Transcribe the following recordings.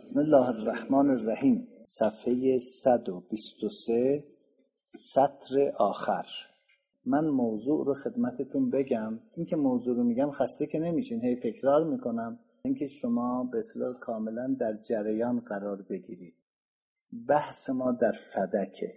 بسم الله الرحمن الرحیم. صفحه 123 سطر آخر. من موضوع رو خدمتتون بگم. این که موضوع رو میگم خسته که نمیشین، هی تکرار میکنم اینکه شما به اصطلاح کاملا در جریان قرار بگیرید. بحث ما در فدکه.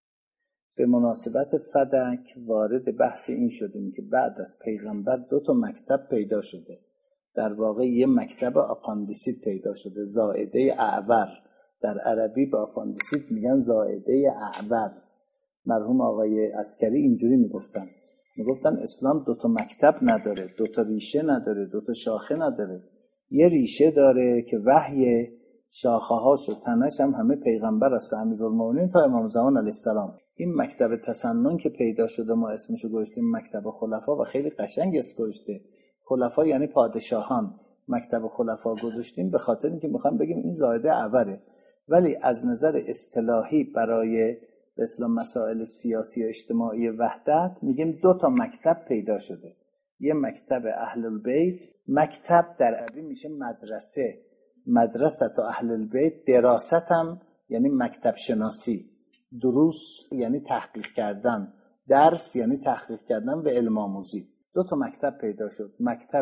به مناسبت فدک وارد بحث این شدیم که بعد از پیغمبر 2 مکتب پیدا شده. در واقع یه مکتب آپاندیسیت پیدا شده، زائده اعور. در عربی به آپاندیسیت میگن زائده اعور. مرحوم آقای عسکری اینجوری میگفتن اسلام 2 مکتب نداره، 2 ریشه نداره، 2 شاخه نداره. یه ریشه داره که وحی، شاخه هاش و تنش هم همه پیغمبر است و امیرالمومنین تا امام زمان علیه السلام. این مکتب تسنن که پیدا شده ما اسمشو گذاشتیم مکتب خلفا و خیلی قشنگ اسم گذاشته. خلفا یعنی پادشاهان. مکتب خلفا گذاشتیم به خاطر اینکه میخوام بگیم این زائده اوره، ولی از نظر اصطلاحی برای به اصطلاح مسائل سیاسی و اجتماعی وحدت میگیم 2 مکتب پیدا شده. یه مکتب اهل البیت، مکتب در عربی میشه مدرسه، مدرسه اهل البیت، دراست هم یعنی مکتب شناسی، دروس یعنی تحقیق کردن، درس یعنی تحقیق کردن و علم آموزی. 2 مکتب پیدا شد، مکتب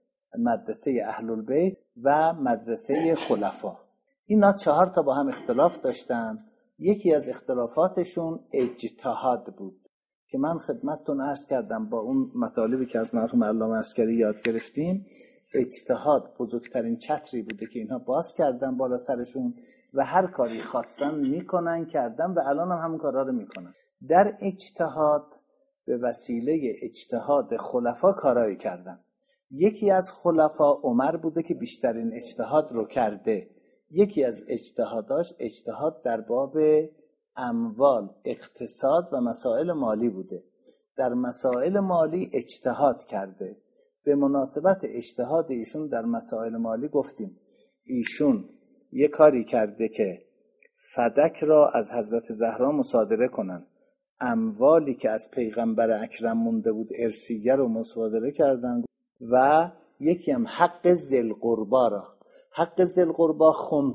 مدرسه اهل البیت و مدرسه خلفا. اینا 4 با هم اختلاف داشتن. یکی از اختلافاتشون اجتهاد بود که من خدمتتون عرض کردم با اون مطالبی که از مرحوم علامه عسکری یاد گرفتیم. اجتهاد بزرگترین چتری بوده که اینها باز کردن بالا سرشون و هر کاری خواستن میکنن، کردن و الان هم همون کارا رو میکنن. در اجتهاد به وسیله اجتهاد خلفا کارایی کردن. یکی از خلفا عمر بوده که بیشترین اجتهاد رو کرده. یکی از اجتهاداش اجتهاد در باب اموال، اقتصاد و مسائل مالی بوده. در مسائل مالی اجتهاد کرده. به مناسبت اجتهاد ایشون در مسائل مالی گفتیم ایشون یه کاری کرده که فدک را از حضرت زهرا مصادره کنن. اموالی که از پیغمبر اکرم مونده بود ارثیه رو مصادره کردن و یکی هم حق ذی القربا را، حق ذی القربا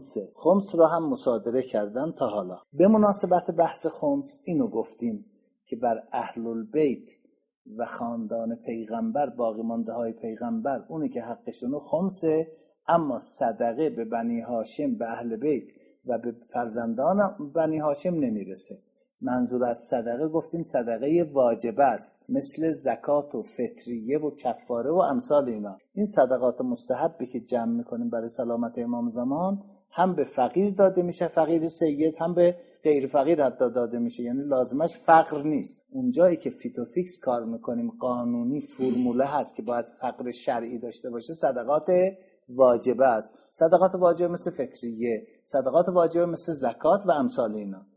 خمس را هم مصادره کردن. تا حالا به مناسبت بحث خمس اینو گفتیم که بر اهل البیت و خاندان پیغمبر، باقی مانده های پیغمبر، اونی که حقشونو خمسه، اما صدقه به بنی هاشم، به اهل بیت و به فرزندان بنی هاشم نمیرسه. منظور از صدقه گفتیم صدقه واجبه است، مثل زکات و فطریه و کفاره و امثال اینا. این صدقات مستحبی که جمع میکنیم برای سلامت امام زمان هم به فقیر داده میشه، فقیر سید، هم به غیر فقیر حتی داده میشه، یعنی لازمش فقر نیست. اونجایی که فیتوفیکس کار میکنیم قانونی فرموله هست که باید فقر شرعی داشته باشه، صدقات واجبه است. صدقات واجبه مثل فطریه، صدقات واجبه مثل زکات و امثال اینا.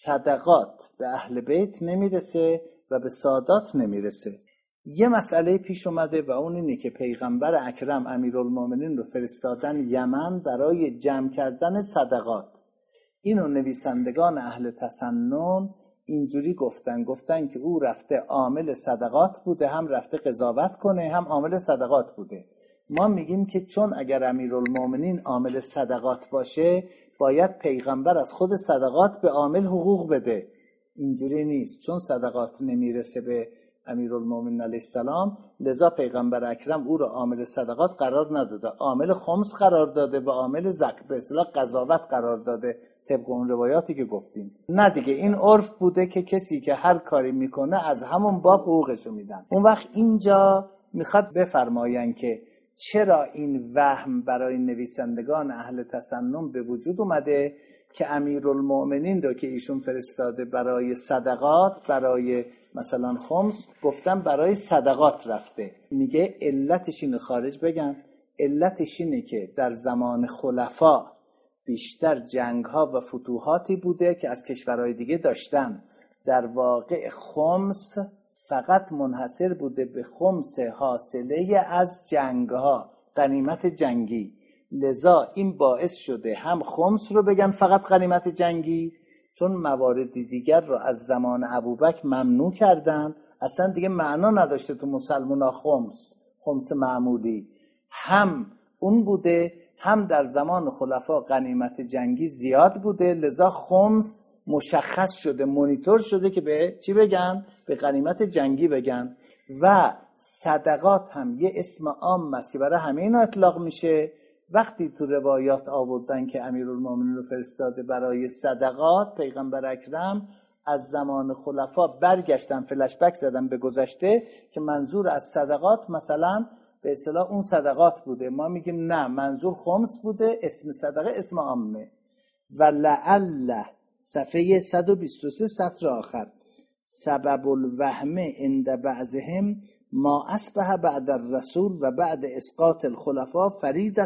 صدقات به اهل بیت نمیرسه و به سادات نمیرسه. یه مسئله پیش اومده و اون اینه که پیغمبر اکرم امیرالمومنین رو فرستادن یمن برای جمع کردن صدقات. اینو نویسندگان اهل تسنن اینجوری گفتن که او رفته عامل صدقات بوده، هم رفته قضاوت کنه، هم عامل صدقات بوده. ما میگیم که چون اگر امیرالمومنین عامل صدقات باشه باید پیغمبر از خود صدقات به عامل حقوق بده. اینجوری نیست، چون صدقات نمیرسه به امیرالمومنین علیه السلام، لذا پیغمبر اکرم او را عامل صدقات قرار نداده، عامل خمس قرار داده و عامل زکات به اصطلاح قضاوت قرار داده، طبق اون روایاتی که گفتیم. نه دیگه، این عرف بوده که کسی که هر کاری میکنه از همون باب حقوقشو میدن. اون وقت اینجا میخواد بفرماین که چرا این وهم برای نویسندگان اهل تسنن به وجود اومده که امیرالمومنین رو که ایشون فرستاده برای صدقات، برای مثلا خمس، گفتن برای صدقات رفته. میگه علتش اینه، خارج بگن علتش اینه که در زمان خلفا بیشتر جنگ ها و فتوحاتی بوده که از کشورهای دیگه داشتن. در واقع خمس فقط منحصر بوده به خمس حاصله از جنگ ها، غنیمت جنگی. لذا این باعث شده هم خمس رو بگن فقط غنیمت جنگی، چون موارد دیگر رو از زمان ابوبکر ممنوع کردن، اصلا دیگه معنا نداشته تو مسلمونا خمس معمولی. هم اون بوده، هم در زمان خلفا غنیمت جنگی زیاد بوده، لذا خمس مشخص شده، مونیتور شده که به چی بگن؟ به غنیمت جنگی بگن. و صدقات هم یه اسم عام است که برای همه اینا اطلاق میشه. وقتی تو روایات آوردن که امیرالمومنین رو فرستاده برای صدقات، پیغمبر اکرم از زمان خلفا برگشتن فلش بک زدن به گذشته که منظور از صدقات مثلا به اصطلاح اون صدقات بوده. ما میگیم نه، منظور خمس بوده، اسم صدقه اسم عامه. و لعل صفحه 123 سطر آخر، سبب الوهم عند بعضهم ما اصبح بعد الرسول و بعد اسقاط الخلفاء فریضة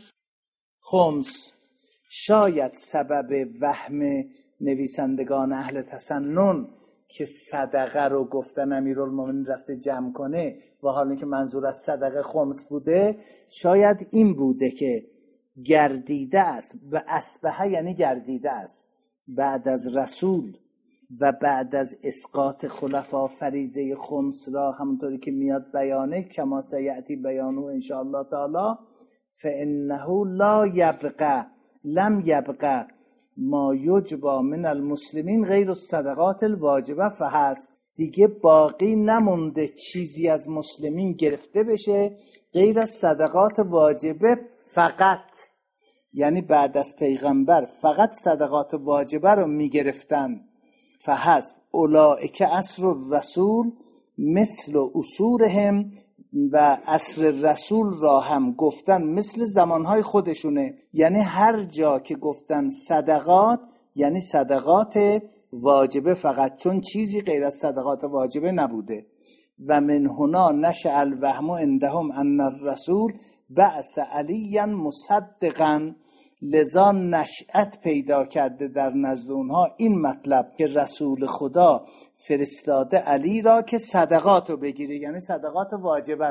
الخمس. شاید سبب وهم نویسندگان اهل تسنن که صدقه رو گفتن امیرالمومنین رفته جمع کنه و حالا که منظور از صدقه خمس بوده، شاید این بوده که گردیده است و اصبحه یعنی گردیده است بعد از رسول و بعد از اسقاط خلفا فریضه خمس را، همونطوری که میاد بیانه کما سیأتی بیانه ان شاء الله تعالی، فانه لا یبقى لم یبقى ما یجبا من المسلمین غیر الصدقات الواجبه فحسب. دیگه باقی نمونده چیزی از مسلمین گرفته بشه غیر از صدقات واجبه فقط، یعنی بعد از پیغمبر فقط صدقات واجبه رو میگرفتن. فحسب اولئک عصر الرسول مثل اصورهم، و عصر رسول را هم گفتن مثل زمانهای خودشونه، یعنی هر جا که گفتن صدقات یعنی صدقات واجبه فقط، چون چیزی غیر از صدقات واجبه نبوده. و من هنا نشأ الوهم عندهم ان الرسول بعث علیا مصدقا، لذا نشأت پیدا کرده در نزد اونها این مطلب که رسول خدا فرستاده علی را که صدقات رو بگیره، یعنی صدقات واجبه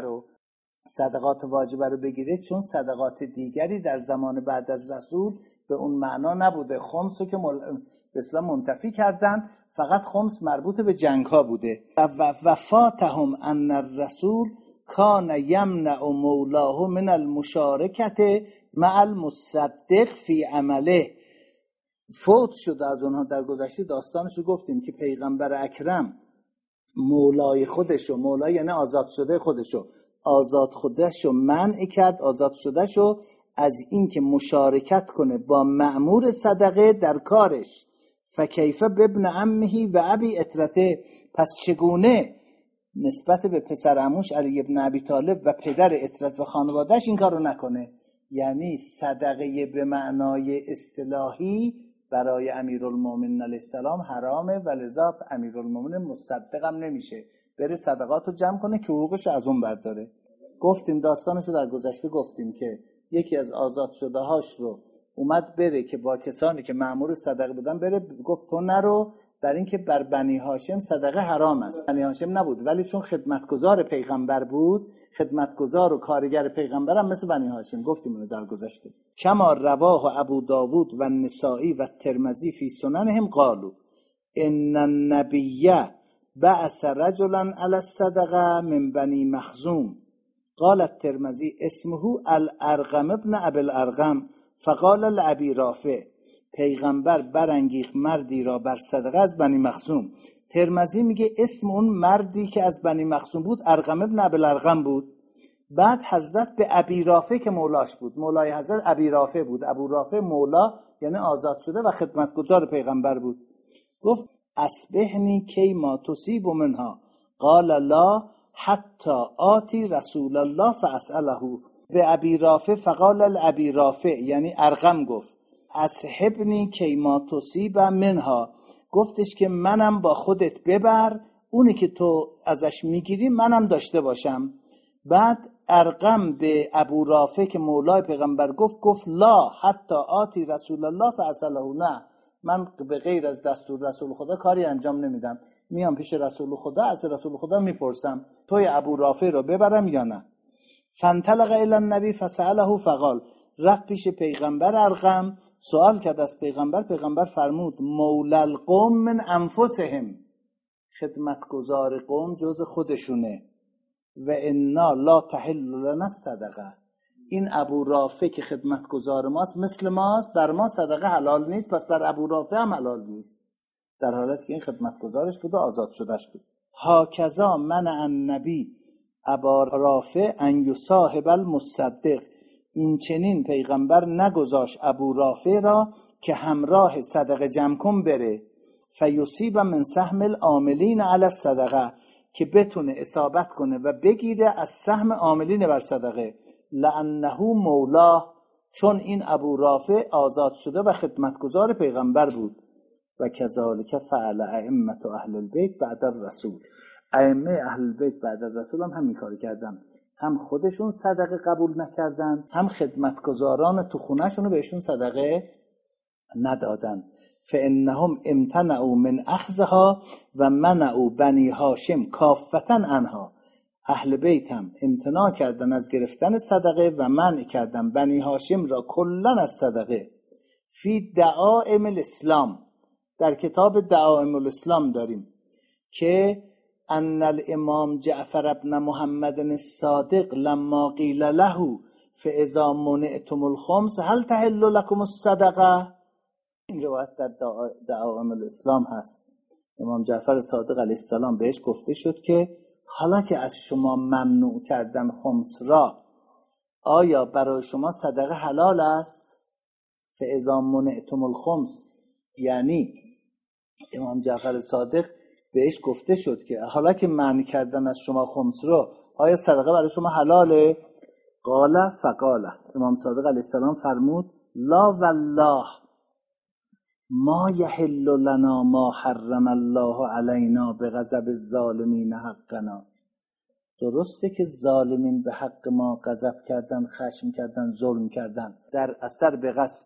رو بگیره، چون صدقات دیگری در زمان بعد از رسول به اون معنا نبوده. خمس رو که به اسلام منتفی کردن، فقط خمس مربوط به جنگ ها بوده. و فاتهم ان الرسول کان یمنع مولاه من المشارکت مع المصدق فی عمله. فوت شده از اونها در گذشته، داستانش رو گفتیم که پیغمبر اکرم مولای خودشو، مولای یعنی آزاد شده خودشو منع کرد، آزاد شدهشو از این که مشارکت کنه با مأمور صدقه در کارش. فکیف بابن عمه و ابی اطرته، پس چگونه نسبت به پسر عموش علی ابن ابی طالب و پدر اطرت و خانوادهش این کار رو نکنه. یعنی صدقه به معنای اصطلاحی برای امیرالمومنین علیه السلام حرامه و لذا امیرالمومنین مصدقم نمیشه، بره صدقات رو جمع کنه که حقوقش از اون برداره. گفتیم داستانش رو در گذشته گفتیم که یکی از آزاد شده هاش رو اومد بره که با کسانی که مأمور صدقه بودن بره، گفت تو نرو، در این که بر بنی هاشم صدقه حرام است. بنی هاشم نبود ولی چون خدمتگزار پیغمبر بود، خدمتگزار و کارگر پیغمبر هم مثل بنی هاشم، گفتیم اونو در گذشته. کما رواه ابو داود و النسائی و ترمذی فی سننهم قالوا ان النبی بعث رجلا علی الصدقه من بنی مخزوم، قال الترمذی اسمه الارقم ابن ابي الارقم، فقال لابي رافع، پیغمبر برانگیخت مردی را بر صدقه از بنی مخزوم. ترمذی میگه اسم اون مردی که از بنی مخزوم بود ارقم ابن ابی الارقم بود. بعد حضرت به ابی رافع که مولاش بود، مولای حضرت ابی رافع بود، ابو رافع مولا یعنی آزاد شده و خدمتگزار پیغمبر بود، گفت اسبحنی کی ما تصیب منها، قال لا حتی آتی رسول الله فاسأله. به ابی رافع فقال الابی رافع یعنی ارقم گفت اصحبنی کی ما تصیب منها، گفتش که منم با خودت ببر، اونی که تو ازش میگیری منم داشته باشم. بعد ارقم به ابو رافع که مولای پیغمبر گفت لا حتی آتی رسول الله فاسأله، نه من به غیر از دستور رسول خدا کاری انجام نمیدم، میام پیش رسول خدا، از رسول خدا میپرسم توی ابو رافع رو ببرم یا نه. فانطلق الی النبی فسأله فقال، رفت پیش پیغمبر ارقم سوال کرد از پیغمبر فرمود مولا القوم من انفسهم، خدمتگزار قوم جز خودشونه، و انا لا تحل لنا الصدقه، این ابو رافع که خدمتگزار ماست مثل ماست، بر ما صدقه حلال نیست، پس بر ابو رافع هم حلال نیست، در حالتی که این خدمتگزارش بود و آزاد شدهش بود. هاکذا منع النبی ابا رافع ان یصاحب المصدق، این چنین پیغمبر نگذاشت ابو رافع را که همراه صدقه جمع کن بره، فیصیب من سهم العاملین علی الصدقه، که بتونه اصابت کنه و بگیره از سهم عاملین بر صدقه، لانه مولاه، چون این ابو رافع آزاد شده و خدمتگزار پیغمبر بود. و کذالک فعل ائمه اهل البیت بعد الرسول، ائمه اهل البیت بعد از رسول هم همین کار کردن، هم خودشون صدقه قبول نکردن، هم خدمتگزاران تو خونه‌شون بهشون صدقه ندادن. فانهم امتنعوا من اخذها و منعوا بنی هاشم کافتا عنها، اهل بیت هم امتناع کردن از گرفتن صدقه و منع کردن بنی هاشم را کلا از صدقه. فی دعائم الاسلام، در کتاب دعائم الاسلام داریم که ان الامام جعفر ابن محمد الصادق لما قیل له فاذا منعتم الخمس هل تحل لكم الصدقه، این روایت در دعائم الاسلام هست. امام جعفر صادق علیه السلام بهش گفته شد که حالا که از شما ممنوع کردن خمس را، آیا برای شما صدقه حلال است؟ فاذا منعتم الخمس، یعنی امام جعفر صادق بهش گفته شد که حالا که منع کردن از شما خمس رو، آیا صدقه برای شما حلاله؟ قال فقال، امام صادق علیه السلام فرمود لا والله ما یحل لنا ما حرم الله علینا بغضب الظالمین حقنا، درسته که ظالمین به حق ما غضب کردن، خشم کردن، ظلم کردن، در اثر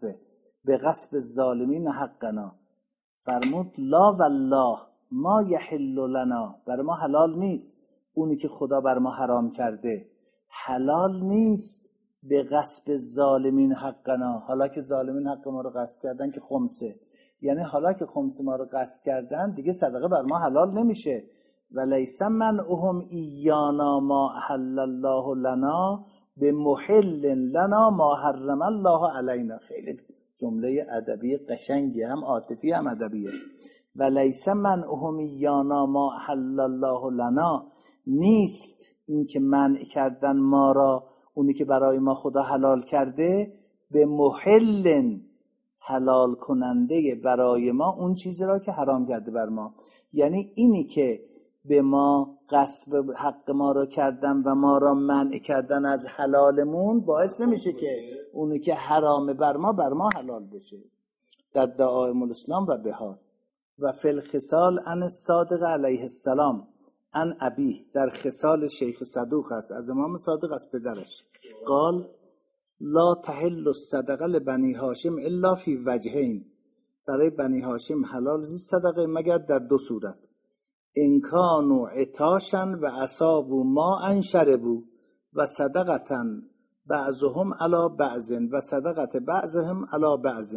به غصب الظالمین حقنا، فرمود لا والله ما یحل لنا، برای ما حلال نیست، اونی که خدا بر ما حرام کرده حلال نیست، به غصب الظالمین حقنا، حالا که ظالمین حق ما رو غصب کردن که خمسه، یعنی حالا که خمس ما رو غصب کردن دیگه صدقه بر ما حلال نمیشه. و لیس منعهم ایانا ما احل الله لنا به محل لنا ما حرم الله علینا، خیلی جمله ادبی قشنگی، هم عاطفی هم ادبیه. و لیس منعهم ایانا ما احل الله لنا، نیست این که منع کردن ما را اونی که برای ما خدا حلال کرده، به محل حلال کننده برای ما اون چیزی را که حرام کرده بر ما، یعنی اینی که به ما غصب حق ما را کردن و ما را منع کردن از حلالمون باعث نمیشه که اونی که حرام بر ما حلال بشه. در دعائم الاسلام و بهار و فی الخصال عن الصادق علیه السلام عن ابی، در خصال شیخ صدوق هست از امام صادق از پدرش، قال لا تحل الصدقه لبنی هاشم الا فی وجهین، برای بنی هاشم حلال نیست صدقه مگر در دو صورت، ان کانوا عطاشا و اصابوا ماء شربوا و صدقه بعضهم علی بعض و صدقه بعضهم علی بعض،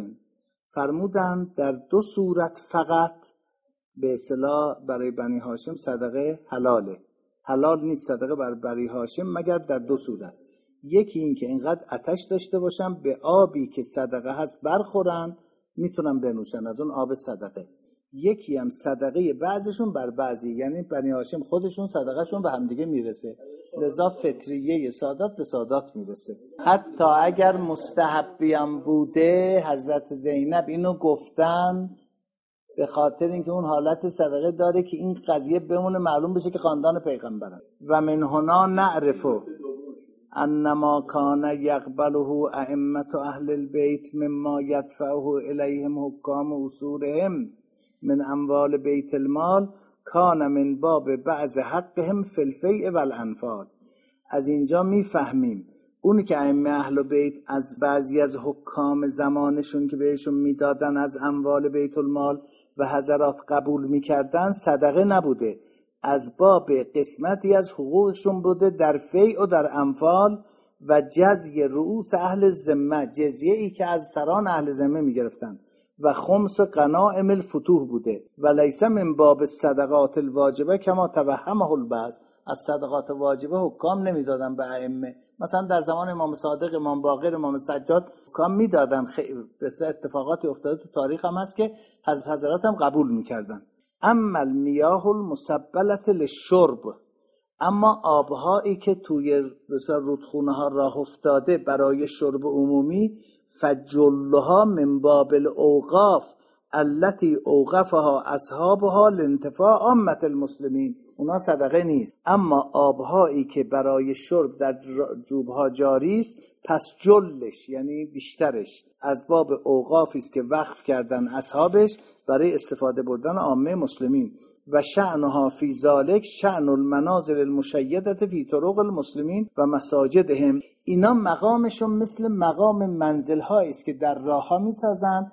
فرمودند در دو صورت فقط به اصطلاح برای بنی هاشم صدقه حلاله، حلال نیست صدقه بر بنی هاشم مگر در دو صورت، یکی این که اینقدر آتش داشته باشن به آبی که صدقه هست برخورن میتونن بنوشن از اون آب صدقه، یکی هم صدقه بعضشون بر بعضی، یعنی بنی هاشم خودشون صدقهشون به همدیگه میرسه، لذا فطریه سادات به سادات میرسه. حتی اگر مستحبی هم بوده حضرت زینب اینو گفتن به خاطر اینکه اون حالت صدقه داره که این قضیه بمونه معلوم بشه که خاندان پیغمبرن. و من هنا نعرفه انما کان یقبله ائمه اهل البیت مما یدفعه الیهم حکام اصولهم من اموال بیت المال کان من باب بعض حقهم فی الفیء والانفال. از اینجا میفهمیم اونی که ائمه اهل بیت از بعضی از حکام زمانشون که بهشون میدادن از اموال بیت المال و حضرات قبول میکردن صدقه نبوده، از باب قسمتی از حقوقشون بوده در فیء و در انفال و جزیه رؤوس اهل ذمه، جزیه ای که از سران اهل ذمه میگرفتن، و خمس غنائم الفتوح بوده و لیس من باب الصدقات الواجبه کما توهمه البعض، از صدقات واجبه حکام نمیدادن به ائمه. مثلا در زمان امام صادق، امام باقر، امام سجاد حکام میدادن. مثل اتفاقاتی افتاده تو تاریخ هم هست که حضرات هم قبول میکردن. اما المیاه المسبلة للشرب، اما آبهایی که توی مثلا رودخونه ها راه افتاده برای شرب عمومی، فجلها من باب الاوقاف التي اوقفها اصحابها لانتفاع عامة المسلمین، اونا صدقه نیست. اما آبهایی که برای شرب در جوبها جاری است، پس جلش یعنی بیشترش از باب اوقافی است که وقف کردن اصحابش برای استفاده بردن عامه مسلمین. و شأنها فی ذالک شأن المنازل المشیدة فی طرق المسلمین و مساجدهم. اینا مقامشون مثل مقام منزل‌هایی است که در راه‌ها می‌سازن.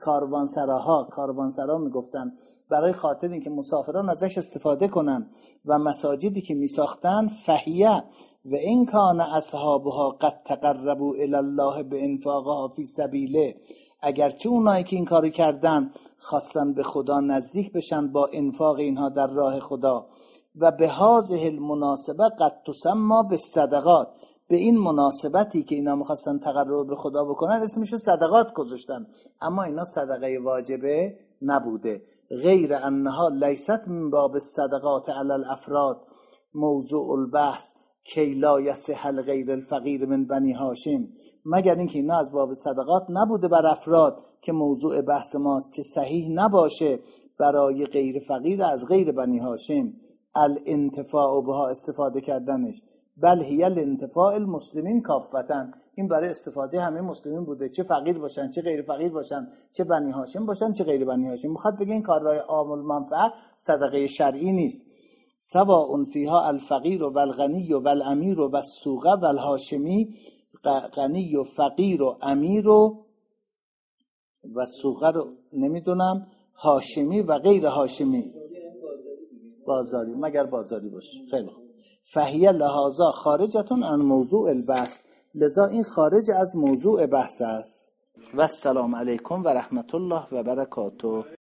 کاروانسرا میگفتن برای خاطر اینکه مسافران ازش استفاده کنن. و مساجدی که میساختن فهیه و این کان اصحابها قد تقربوا الی الله بانفاقها فی سبیله، اگرچه اونایی که این کارو کردن خواستن به خدا نزدیک بشن با انفاق اینها در راه خدا. و به هذه المناسبه قد تسمى بالصدقات، به این مناسبتی که اینا می‌خواستن تقرب به خدا بکنن اسمش صدقات گذاشتن، اما اینا صدقه واجبه نبوده. غیر انها لیست من باب الصدقات علی الافراد موضوع البحث کی لا یصح غیر الفقیر من بنی هاشم، مگر اینکه اینا از باب صدقات نبوده بر افراد که موضوع بحث ماست که صحیح نباشه برای غیر فقیر از غیر بنی هاشم الانتفاع بها استفاده کردنش، بل هی الانتفاع المسلمین کافتن، این برای استفاده همه مسلمین بوده، چه فقیر باشن چه غیر فقیر باشن، چه بنی هاشم باشن چه غیر بنی هاشم. میخواد بگه این کارهای عام المنفعه صدقه شرعی نیست. سواء فیها الفقیر و الغنی و الامیر و السوغه و الهاشمی، غنی و فقیر و امیر و سوغه رو نمیدونم، هاشمی و غیر هاشمی، بازاری مگر بازاری باشه. خیلی خوب. فهیه لحاظا خارجتون عن موضوع البحث، لذا این خارج از موضوع بحث است. و السلام علیکم و رحمت الله و برکاته.